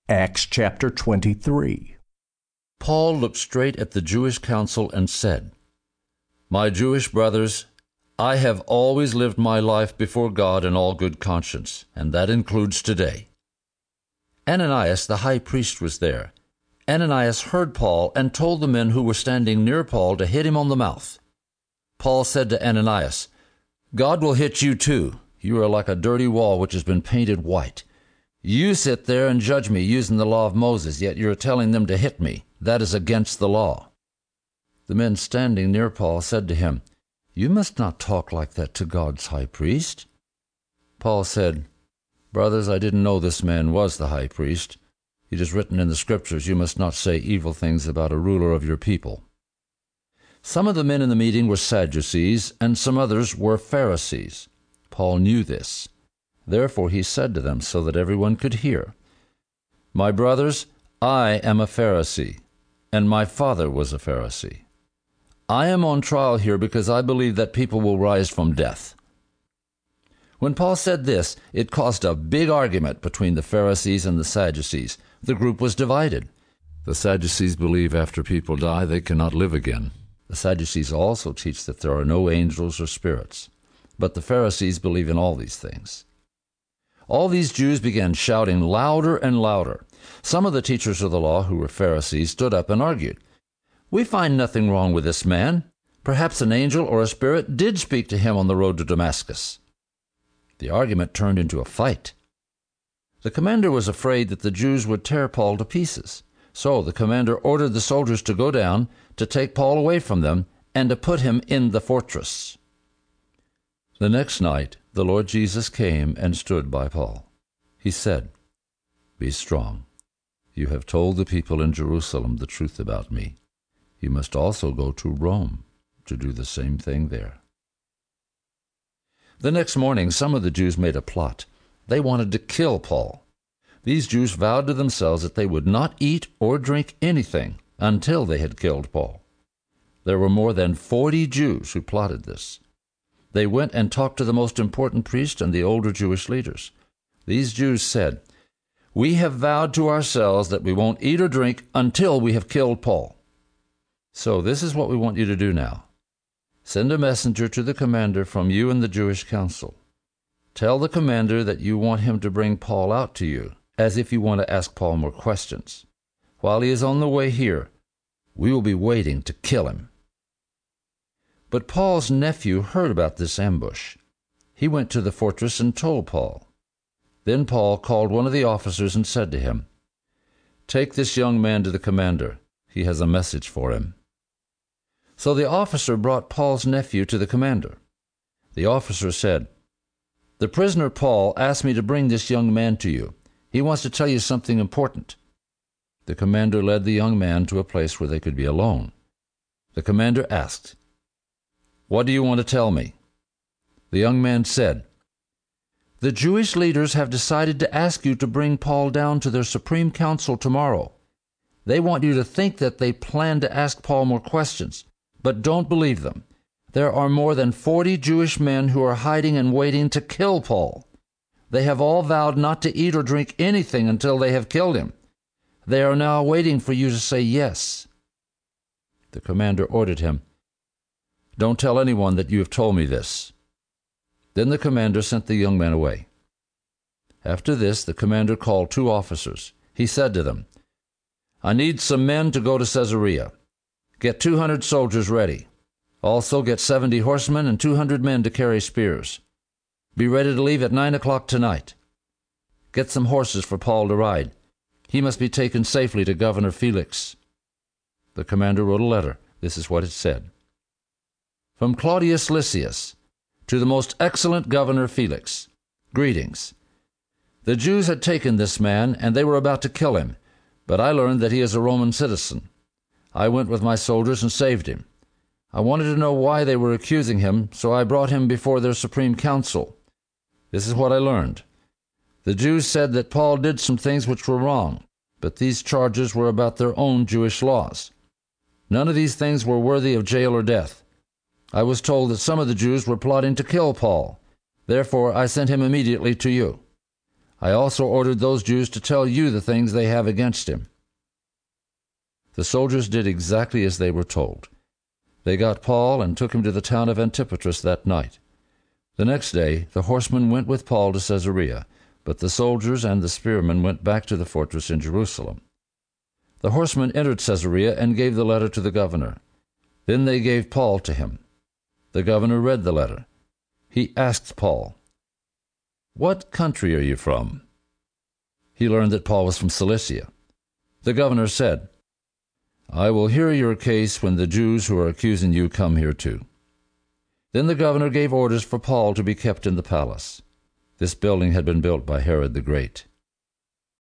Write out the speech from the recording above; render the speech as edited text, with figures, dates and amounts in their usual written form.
Acts chapter 23. Paul looked straight at the Jewish council and said, "My Jewish brothers, I have always lived my life before God in all good conscience, and that includes today." Ananias the high priest was there. Ananias heard Paul and told the men who were standing near Paul to hit him on the mouth. Paul said to Ananias, "God will hit you too. You are like a dirty wall which has been painted white. You sit there and judge me using the law of Moses, yet you are telling them to hit me. That is against the law." The men standing near Paul said to him, "You must not talk like that to God's high priest." Paul said, "Brothers, I didn't know this man was the high priest. It is written in the Scriptures, you must not say evil things about a ruler of your people." Some of the men in the meeting were Sadducees, and some others were Pharisees. Paul knew this. Therefore he said to them so that everyone could hear, "My brothers, I am a Pharisee, and my father was a Pharisee. I am on trial here because I believe that people will rise from death." When Paul said this, it caused a big argument between the Pharisees and the Sadducees. The group was divided. The Sadducees believe after people die they cannot live again. The Sadducees also teach that there are no angels or spirits. But the Pharisees believe in all these things. All these Jews began shouting louder and louder. Some of the teachers of the law, who were Pharisees, stood up and argued, "We find nothing wrong with this man. Perhaps an angel or a spirit did speak to him on the road to Damascus." The argument turned into a fight. The commander was afraid that the Jews would tear Paul to pieces. So the commander ordered the soldiers to go down, to take Paul away from them, and to put him in the fortress. The next night the Lord Jesus came and stood by Paul. He said, "Be strong. You have told the people in Jerusalem the truth about me. You must also go to Rome to do the same thing there." The next morning some of the Jews made a plot. They wanted to kill Paul. These Jews vowed to themselves that they would not eat or drink anything until they had killed Paul. There were more than 40 Jews who plotted this. They went and talked to the most important priests and the older Jewish leaders. These Jews said, "We have vowed to ourselves that we won't eat or drink until we have killed Paul. So this is what we want you to do now. Send a messenger to the commander from you and the Jewish council. Tell the commander that you want him to bring Paul out to you, as if you want to ask Paul more questions. While he is on the way here, we will be waiting to kill him." But Paul's nephew heard about this ambush. He went to the fortress and told Paul. Then Paul called one of the officers and said to him, "Take this young man to the commander. He has a message for him." So the officer brought Paul's nephew to the commander. The officer said, "The prisoner Paul asked me to bring this young man to you. He wants to tell you something important." The commander led the young man to a place where they could be alone. The commander asked, "What do you want to tell me?" The young man said, "The Jewish leaders have decided to ask you to bring Paul down to their Supreme Council tomorrow. They want you to think that they plan to ask Paul more questions, but don't believe them. There are more than 40 Jewish men who are hiding and waiting to kill Paul. They have all vowed not to eat or drink anything until they have killed him. They are now waiting for you to say yes." The commander ordered him, "Don't tell anyone that you have told me this." Then the commander sent the young man away. After this, the commander called 2 officers. He said to them, "I need some men to go to Caesarea. Get 200 soldiers ready. Also get 70 horsemen and 200 men to carry spears. Be ready to leave at 9 o'clock tonight. Get some horses for Paul to ride. He must be taken safely to Governor Felix." The commander wrote a letter. This is what it said. "From Claudius Lysias, to the most excellent Governor Felix, greetings. The Jews had taken this man, and they were about to kill him, but I learned that he is a Roman citizen. I went with my soldiers and saved him. I wanted to know why they were accusing him, so I brought him before their Supreme Council. This is what I learned. The Jews said that Paul did some things which were wrong, but these charges were about their own Jewish laws. None of these things were worthy of jail or death. I was told that some of the Jews were plotting to kill Paul. Therefore I sent him immediately to you. I also ordered those Jews to tell you the things they have against him." The soldiers did exactly as they were told. They got Paul and took him to the town of Antipatris that night. The next day the horsemen went with Paul to Caesarea, but the soldiers and the spearmen went back to the fortress in Jerusalem. The horsemen entered Caesarea and gave the letter to the governor. Then they gave Paul to him. The governor read the letter. He asked Paul, "What country are you from?" He learned that Paul was from Cilicia. The governor said, "I will hear your case when the Jews who are accusing you come here too." Then the governor gave orders for Paul to be kept in the palace. This building had been built by Herod the Great.